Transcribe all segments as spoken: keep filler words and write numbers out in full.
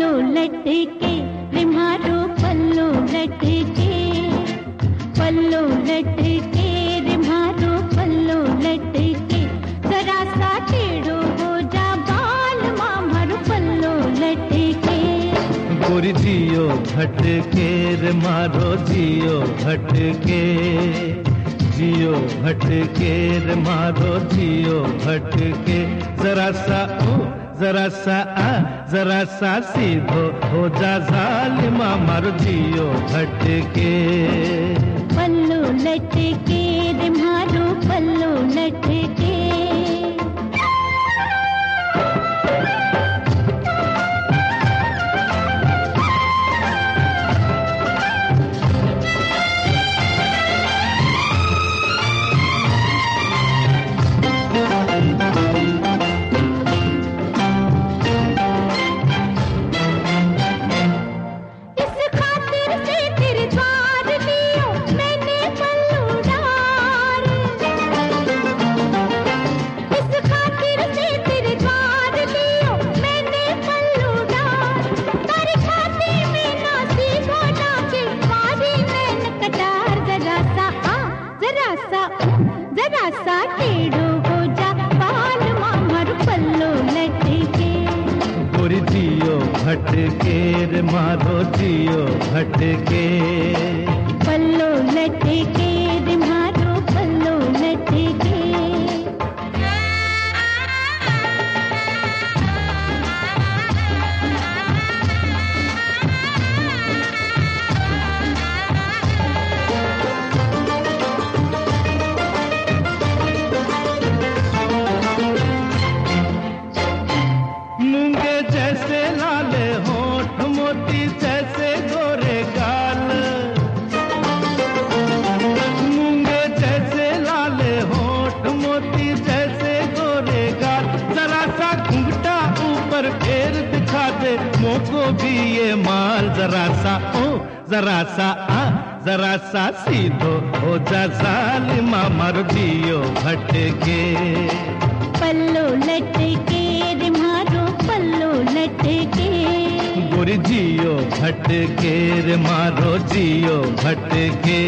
पल्लो लटके रे मारो पल्लो लटके, पल्लो लटके रे मारो पल्लो लटके, जरा सा टेढ़ो हो जा बाल मामर पल्लो लटके। गोरी जियो भटके रे मारो जियो भटके, जियो भटके रे मारो जियो भटके, जरा सा ओ जरा सा आ जरा सा सीधो हो जा जालिमा मारो जियो भटके। पल्लो लटके रे मारो पल्लो लटके। जरा सा टेढ़ो हो जा बाल मामर पल्लो लटके। गोरी जियो भटके रे मारो जियो भटके, पल्लो लटके रे मारो पल्लो लटके। जैसे लाले होठ मोती जैसे गोरे गाल, मूंगे जैसे लाले होठ मोती जैसे गोरे गाल, जरा सा घुंघटा ऊपर फेर दिखा दे मोको भी ये माल, जरा सा ओ जरा सा आ जरा सा सीधो हो जा जालिमा मर दियो भटके। पल्लो लटके रे मारो पल्लो लटके। गोरी जियो भटके रे मारो जियो भटके।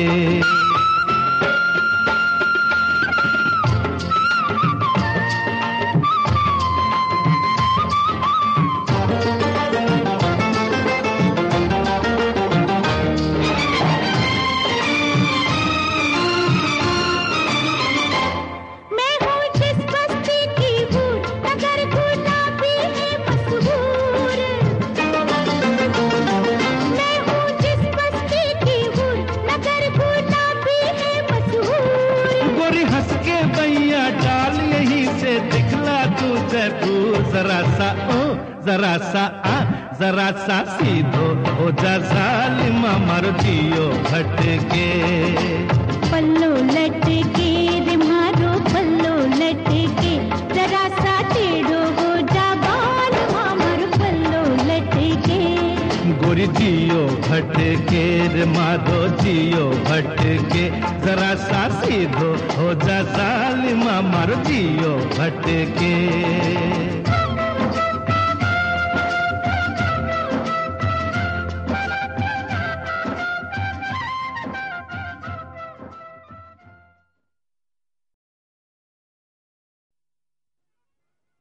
डाल यहीं से दिखला तू जयपुर, जरा सा ओ जरा सा आ जरा सा सीधो हो जा जालिमा मर जियो भटके। पल्लो लटके रे मारो पल्लो लटके, जरा सा टेढ़ो हो जा बाल मामर पल्लो लटके। गोरी जियो भटके रे मारो जियो भटके, जरा सा सीधो हो जा जालिमा मर जियो भटके।